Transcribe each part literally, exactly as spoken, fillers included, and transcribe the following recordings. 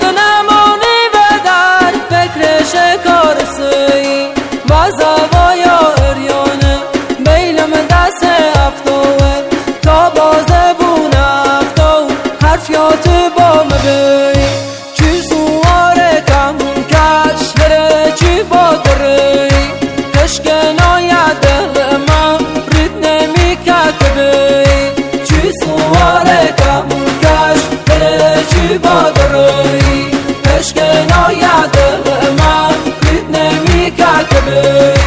خود نمانی و در فکر شکار سوی و زوایا اریانه بیلم دست افتوه تا بازه بون افتو حرفیات با مبی چی سواره کمون کش هره چی با دری کشکنای دل ما رید نمی کتبی چی سواره کمون کش هره چی با دری کشکنای دل ما رید نمی کتبی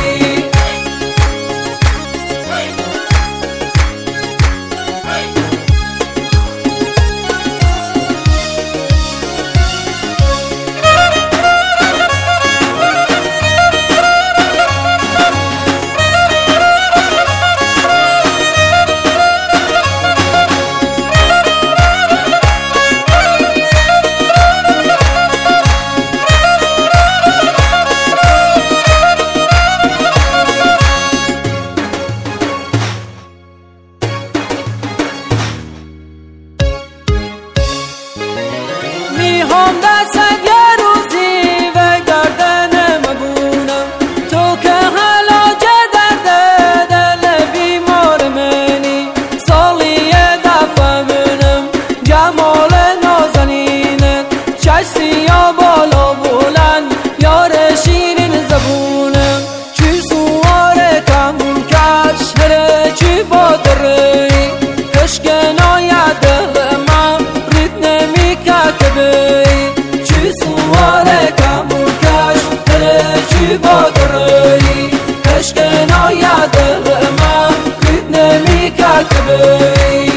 میخوام دستت یه روزی و گردن مبونم تو که حلاج درد دل بیمار منی سالی یه دفعه منم جمال نازنینت چش سیاه بالا بلند یار شیرین زبونم چی سواره کمون کش هره چی با دری کشکنای دل من رید نمی کتبی چی سواره کمون کش هره چی با دری کشکنای دل من رید نمی کتبی